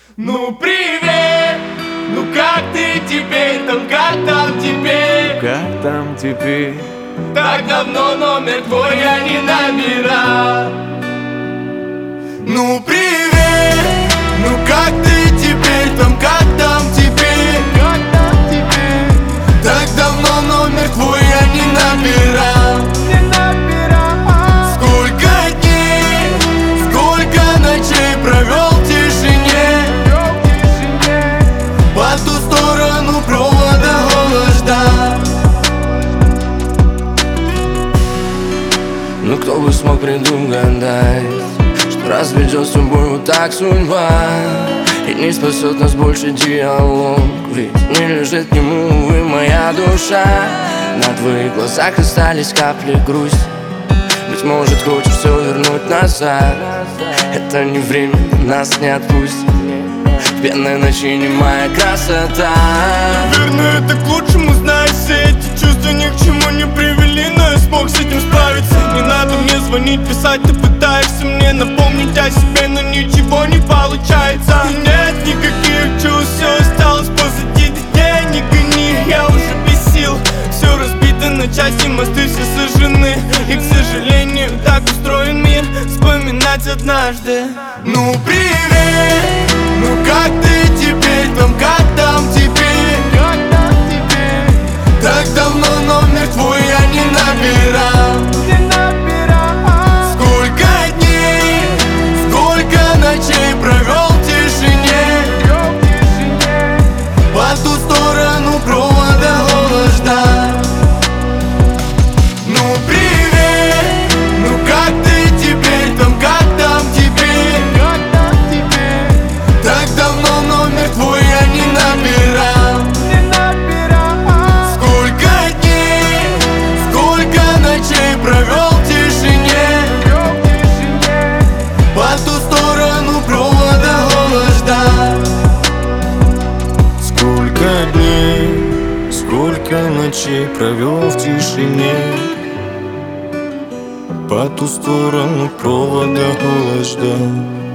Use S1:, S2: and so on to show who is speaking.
S1: Ну привет, ну как ты теперь там, как там теперь?
S2: Как там теперь?
S1: Так давно номер твой я не набирал. Ну привет, ну как ты теперь там, как там теперь? Как там теперь? Так давно номер твой я не набирал. Сколько дней, сколько ночей провел в тишине. По ту сторону провода голос ждал.
S3: Ну кто бы смог предугадать, что разведет с тобой вот так судьба, и не спасет нас больше диалог, ведь не лежит к нему, увы, моя душа. На твоих глазах остались капли грусти. Быть может, хочешь все вернуть назад. Это не время, нас не отпустит. В пенной ночи немая красота.
S1: Наверное, это к лучшему, знаешь, все эти чувства ни к чему не привели, но я смог с этим справиться. Не надо мне звонить, писать, ты пытаешься мне напомнить о себе, но ничего не получается. Нет никаких чувств, все осталось позади, детей не гони, я уже без сил. Все разбито на части, мосты все сожжены, и, к сожалению, так устроен мир, вспоминать однажды. Ну привет, ну как ты теперь там, как там теперь? Как там теперь? Так давно номер твой я не набирал. Сколько дней, сколько ночей провел в тишине. По ту сторону провода голос ждал. Ну привет, ну как ты теперь там, как там теперь? Как там теперь? Так давно номер твой я не набирал. Сколько дней, сколько ночей провел в тишине. По ту сторону провода голос ждал.
S2: Сколько дней, сколько ночей провел в тишине. По ту сторону провода голос ждал.